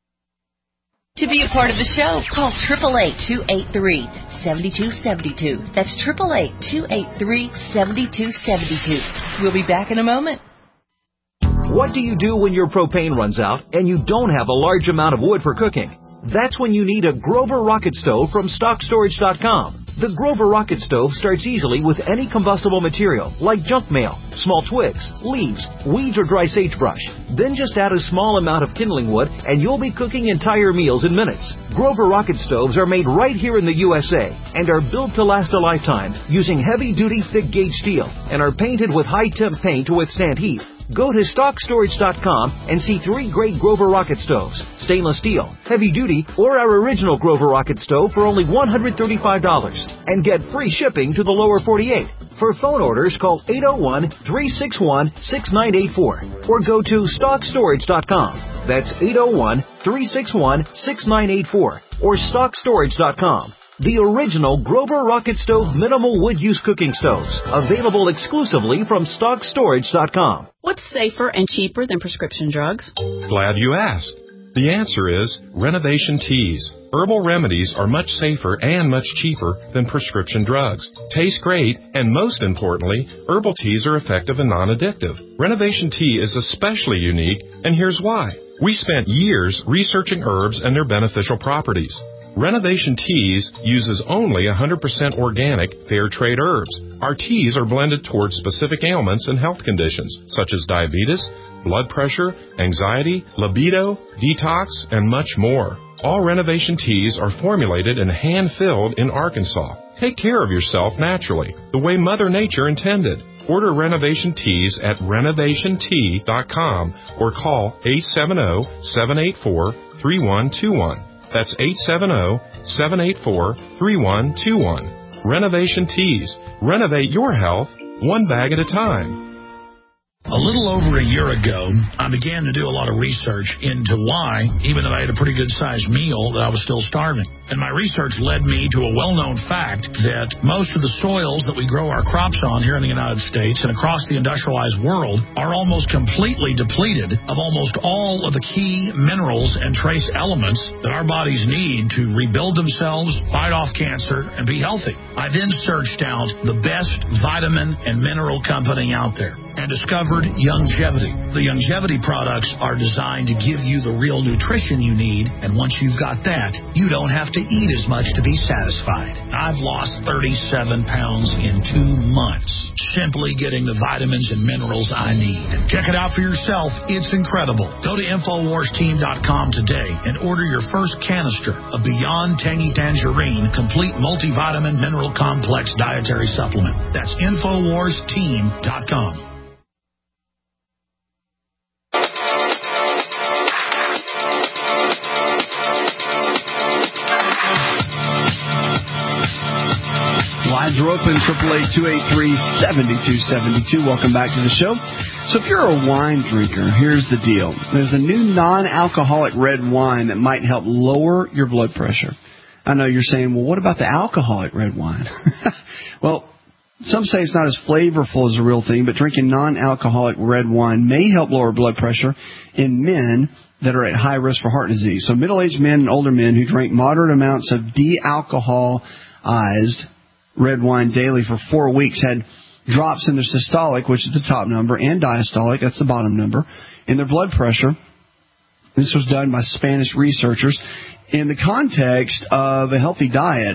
To be a part of the show, call eight eight eight, two eight three, seven two seven two. That's eight eight eight, two eight three, seven two seven two. We'll be back in a moment. What do you do when your propane runs out and you don't have a large amount of wood for cooking? That's when you need a Grover Rocket Stove from stock storage dot com. The Grover Rocket Stove starts easily with any combustible material, like junk mail, small twigs, leaves, weeds, or dry sagebrush. Then just add a small amount of kindling wood, and you'll be cooking entire meals in minutes. Grover Rocket Stoves are made right here in the U S A and are built to last a lifetime using heavy-duty, thick-gauge steel and are painted with high-temp paint to withstand heat. Go to stock storage dot com and see three great Grover Rocket Stoves, stainless steel, heavy duty, or our original Grover Rocket Stove for only one hundred thirty-five dollars and get free shipping to the lower forty-eight. For phone orders, call eight oh one, three six one, six nine eight four or go to stock storage dot com. That's eight oh one, three six one, six nine eight four or stock storage dot com. The original Grover Rocket Stove minimal wood use cooking stoves, available exclusively from stock storage dot com. What's safer and cheaper than prescription drugs? Glad you asked. The answer is Renovation Teas. Herbal remedies are much safer and much cheaper than prescription drugs. Taste great, and most importantly, herbal teas are effective and non-addictive. Renovation Tea is especially unique, and here's why. We spent years researching herbs and their beneficial properties. Renovation Teas uses only one hundred percent organic, fair trade herbs. Our teas are blended towards specific ailments and health conditions, such as diabetes, blood pressure, anxiety, libido, detox, and much more. All Renovation Teas are formulated and hand-filled in Arkansas. Take care of yourself naturally, the way Mother Nature intended. Order Renovation Teas at renovation tea dot com or call eight seven zero, seven eight four, three one two one. That's eight seven zero, seven eight four, three one two one. Renovation Teas. Renovate your health one bag at a time. A little over a year ago, I began to do a lot of research into why, even though I had a pretty good-sized meal, that I was still starving. And my research led me to a well-known fact that most of the soils that we grow our crops on here in the United States and across the industrialized world are almost completely depleted of almost all of the key minerals and trace elements that our bodies need to rebuild themselves, fight off cancer, and be healthy. I then searched out the best vitamin and mineral company out there. and discovered Youngevity. The Youngevity products are designed to give you the real nutrition you need, and once you've got that, you don't have to eat as much to be satisfied. I've lost thirty-seven pounds in two months, simply getting the vitamins and minerals I need. Check it out for yourself. It's incredible. Go to Infowars Team dot com today and order your first canister of Beyond Tangy Tangerine Complete Multivitamin Mineral Complex Dietary Supplement. That's Infowars Team dot com. Lines are open, triple eight, two eight three, seven two seven two. Welcome back to the show. So if you're a wine drinker, here's the deal. There's a new non-alcoholic red wine that might help lower your blood pressure. I know you're saying, well, what about the alcoholic red wine? Well, some say it's not as flavorful as the real thing, but drinking non-alcoholic red wine may help lower blood pressure in men that are at high risk for heart disease. So middle-aged men and older men who drink moderate amounts of de-alcoholized red wine daily for four weeks had drops in their systolic, which is the top number, and diastolic, that's the bottom number, in their blood pressure. This was done by Spanish researchers in the context of a healthy diet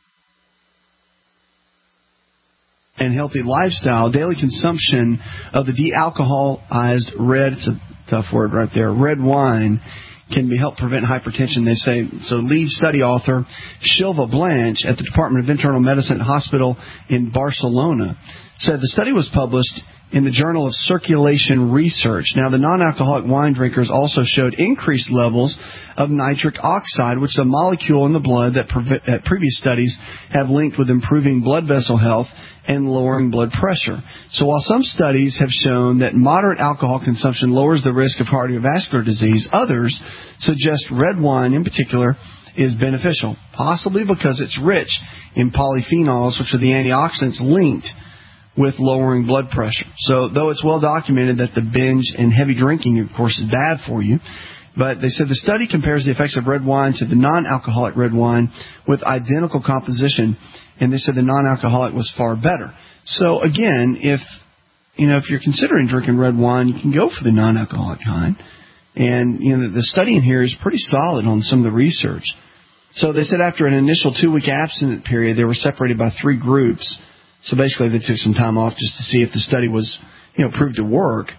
and healthy lifestyle. Daily consumption of the de-alcoholized red, it's a tough word right there, red wine can be help prevent hypertension, they say. So lead study author Shilva Blanche at the Department of Internal Medicine Hospital in Barcelona said the study was published in the Journal of Circulation Research. Now, the non-alcoholic wine drinkers also showed increased levels of nitric oxide, which is a molecule in the blood that, pre- that previous studies have linked with improving blood vessel health and lowering blood pressure. So while some studies have shown that moderate alcohol consumption lowers the risk of cardiovascular disease, others suggest red wine in particular is beneficial, possibly because it's rich in polyphenols, which are the antioxidants linked with lowering blood pressure. So though it's well documented that the binge and heavy drinking, of course, is bad for you, but they said the study compares the effects of red wine to the non-alcoholic red wine with identical composition, and they said the non-alcoholic was far better. So again, if you know if you're considering drinking red wine, you can go for the non-alcoholic kind. And you know the study in here is pretty solid on some of the research. So they said after an initial two-week abstinent period, they were separated by three groups. So basically, they took some time off just to see if the study was, you know, proved to work.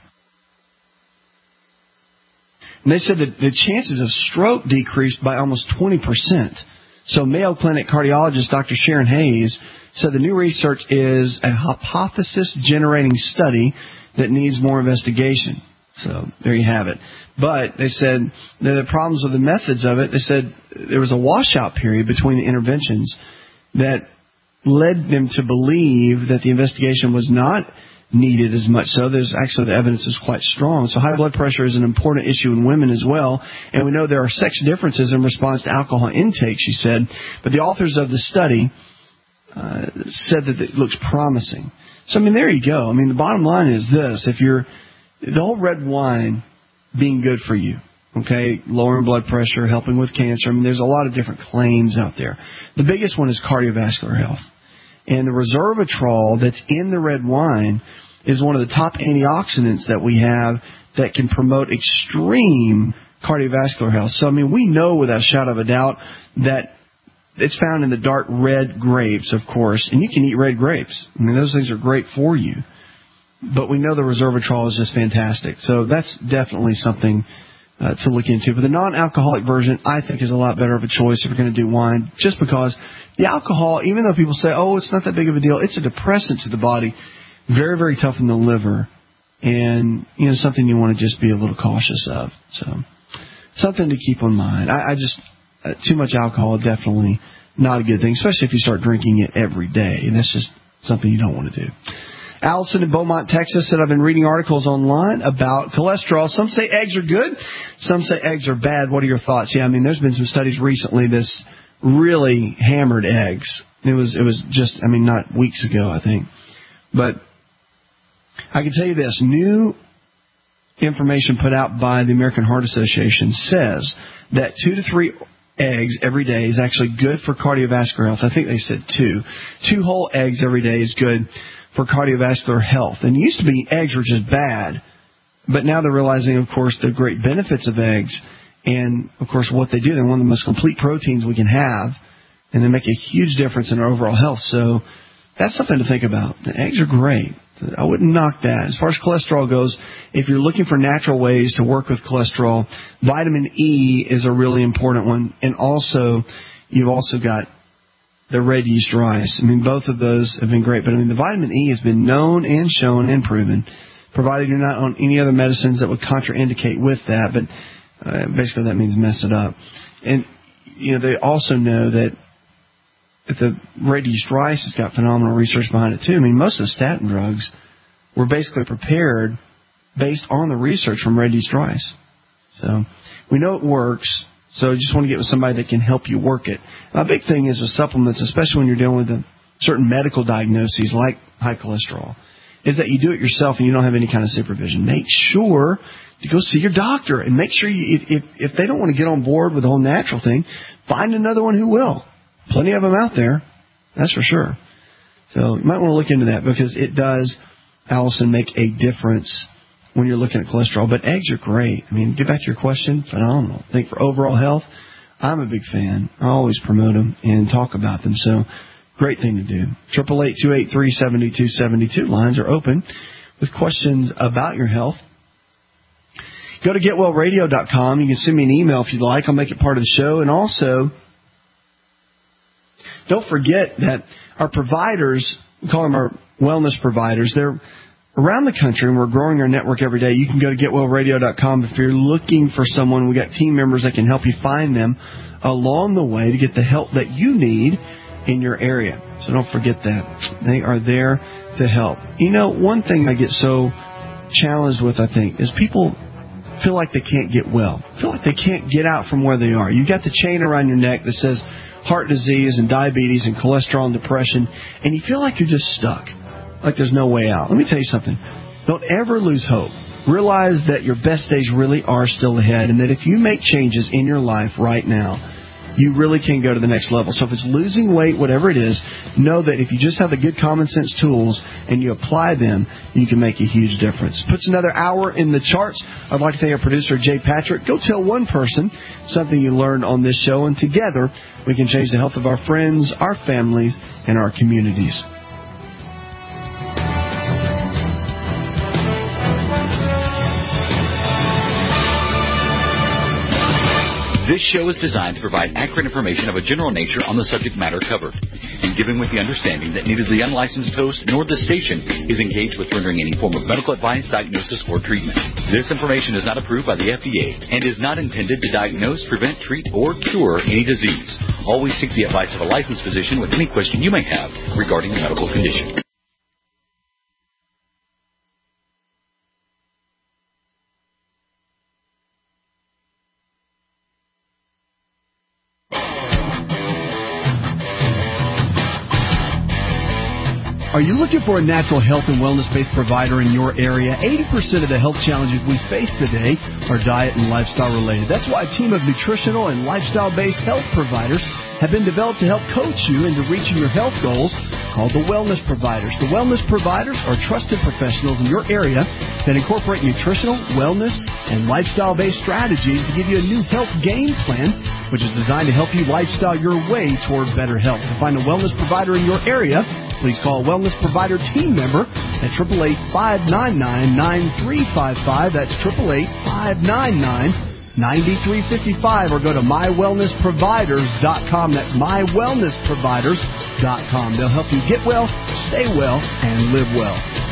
And they said that the chances of stroke decreased by almost twenty percent. So Mayo Clinic cardiologist Doctor Sharon Hayes said the new research is a hypothesis-generating study that needs more investigation. So there you have it. But they said the problems with the methods of it, they said there was a washout period between the interventions that led them to believe that the investigation was not needed as much. So there's actually the evidence is quite strong. So high blood pressure is an important issue in women as well. And we know there are sex differences in response to alcohol intake, she said. But the authors of the study uh, said that it looks promising. So, I mean, there you go. I mean, the bottom line is this. If you're, the whole red wine being good for you, okay, lowering blood pressure, helping with cancer. I mean, there's a lot of different claims out there. The biggest one is cardiovascular health. And the resveratrol that's in the red wine is one of the top antioxidants that we have that can promote extreme cardiovascular health. So, I mean, we know without a shadow of a doubt that it's found in the dark red grapes, of course, and you can eat red grapes. I mean, those things are great for you. But we know the resveratrol is just fantastic. So that's definitely something uh, to look into. But the non-alcoholic version, I think, is a lot better of a choice if you're going to do wine, just because the alcohol, even though people say, oh, it's not that big of a deal, it's a depressant to the body, very, very tough on the liver, and, you know, something you want to just be a little cautious of. So something to keep in mind. I, I just, uh, too much alcohol, definitely not a good thing, especially if you start drinking it every day. And that's just something you don't want to do. Allison in Beaumont, Texas said, I've been reading articles online about cholesterol. Some say eggs are good. Some say eggs are bad. What are your thoughts? Yeah, I mean, there's been some studies recently that's really hammered eggs. It was, it was just, I mean, not weeks ago, I think. But I can tell you this. New information put out by the American Heart Association says that two to three eggs every day is actually good for cardiovascular health. I think they said two. Two whole eggs every day is good for cardiovascular health. And it used to be eggs were just bad, but now they're realizing, of course, the great benefits of eggs and, of course, what they do. They're one of the most complete proteins we can have, and they make a huge difference in our overall health. So that's something to think about. The eggs are great. I wouldn't knock that. As far as cholesterol goes, if you're looking for natural ways to work with cholesterol, vitamin E is a really important one. And also, you've also got the red yeast rice. I mean, both of those have been great. But, I mean, the vitamin E has been known and shown and proven, provided you're not on any other medicines that would contraindicate with that. But uh, basically that means mess it up. And, you know, they also know that the red yeast rice has got phenomenal research behind it, too. I mean, most of the statin drugs were basically prepared based on the research from red yeast rice. So we know it works, so you just want to get with somebody that can help you work it. Now, a big thing is with supplements, especially when you're dealing with a certain medical diagnoses like high cholesterol, is that you do it yourself and you don't have any kind of supervision. Make sure to go see your doctor and make sure you, if, if, if they don't want to get on board with the whole natural thing, find another one who will. Plenty of them out there, that's for sure. So you might want to look into that because it does, Allison, make a difference when you're looking at cholesterol. But eggs are great. I mean, get back to your question, phenomenal. I think for overall health, I'm a big fan. I always promote them and talk about them. So great thing to do. eight eight eight, two eight three, seven two seven two. Lines are open with questions about your health. Go to get well radio dot com. You can send me an email if you'd like. I'll make it part of the show. And also, don't forget that our providers, we call them our wellness providers, they're around the country, and we're growing our network every day. You can go to get well radio dot com. If you're looking for someone, we got team members that can help you find them along the way to get the help that you need in your area. So don't forget that. They are there to help. You know, one thing I get so challenged with, I think, is people feel like they can't get well, feel like they can't get out from where they are. You got the chain around your neck that says heart disease and diabetes and cholesterol and depression, and you feel like you're just stuck, like there's no way out. Let me tell you something. Don't ever lose hope. Realize that your best days really are still ahead, and that if you make changes in your life right now, you really can go to the next level. So if it's losing weight, whatever it is, know that if you just have the good common sense tools and you apply them, you can make a huge difference. Puts another hour in the charts. I'd like to thank our producer, Jay Patrick. Go tell one person something you learned on this show, and together we can change the health of our friends, our families, and our communities. This show is designed to provide accurate information of a general nature on the subject matter covered, and given with the understanding that neither the unlicensed host nor the station is engaged with rendering any form of medical advice, diagnosis, or treatment. This information is not approved by the F D A and is not intended to diagnose, prevent, treat, or cure any disease. Always seek the advice of a licensed physician with any question you may have regarding a medical condition. Are you looking for a natural health and wellness-based provider in your area? eighty percent of the health challenges we face today are diet and lifestyle related. That's why a team of nutritional and lifestyle-based health providers have been developed to help coach you into reaching your health goals, called the Wellness Providers. The Wellness Providers are trusted professionals in your area that incorporate nutritional, wellness, and lifestyle-based strategies to give you a new health game plan, which is designed to help you lifestyle your way toward better health. To find a wellness provider in your area, please call a Wellness Provider team member at eight eight eight, five nine nine, nine three five five. That's eight eight eight, five nine nine, nine three five five. Or go to my wellness providers dot com. That's my wellness providers dot com. They'll help you get well, stay well, and live well.